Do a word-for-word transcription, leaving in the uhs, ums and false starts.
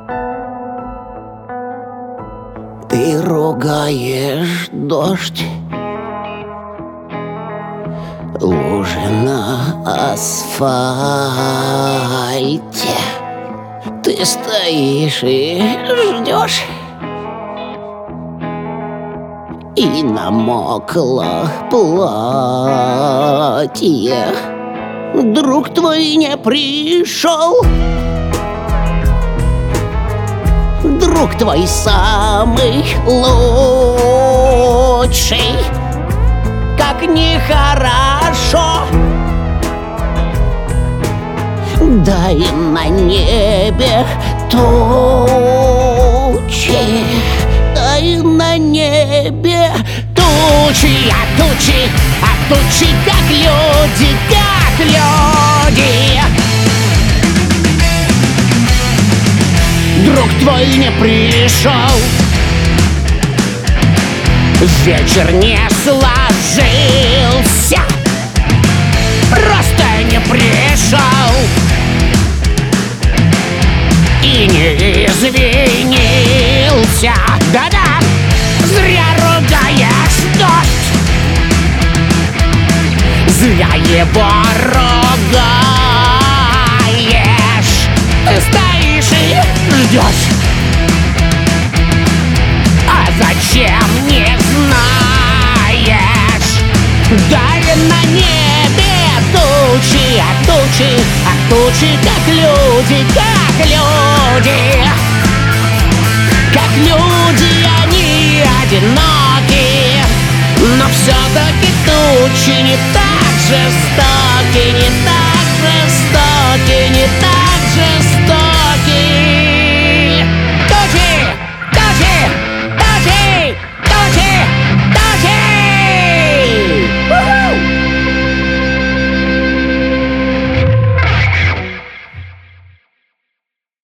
Ты ругаешь дождь, лужи на асфальте. Ты стоишь и ждешь, и намокло платье. Друг твой не пришел, друг твой самый лучший. Как нехорошо, да и на небе тучи, да и на небе тучи, а тучи, а тучи, как люди, как люди. Друг твой не пришел, вечер не сложился, просто не пришел и не извинился. Да-да, зря ругаешь дождь, зря его ругаешь. Ты стоишь и ждешь, а зачем не знаешь. Да и на небе тучи, а тучи, а тучи, как люди, как люди. Как люди они одиноки, но все-таки тучи не так жестоки.